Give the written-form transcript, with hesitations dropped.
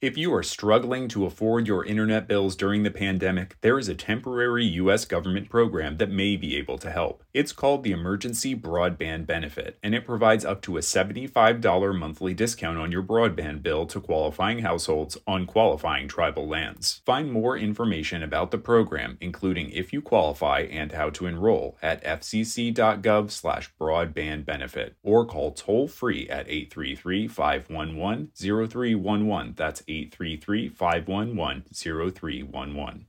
If you are struggling to afford your internet bills during the pandemic, there is a temporary U.S. government program that may be able to help. It's called the Emergency Broadband Benefit, and it provides up to a $75 monthly discount on your broadband bill to qualifying households on qualifying tribal lands. Find more information about the program, including if you qualify and how to enroll, at fcc.gov/broadbandbenefit, or call toll-free at 833-511-0311. That's 833-511-0311.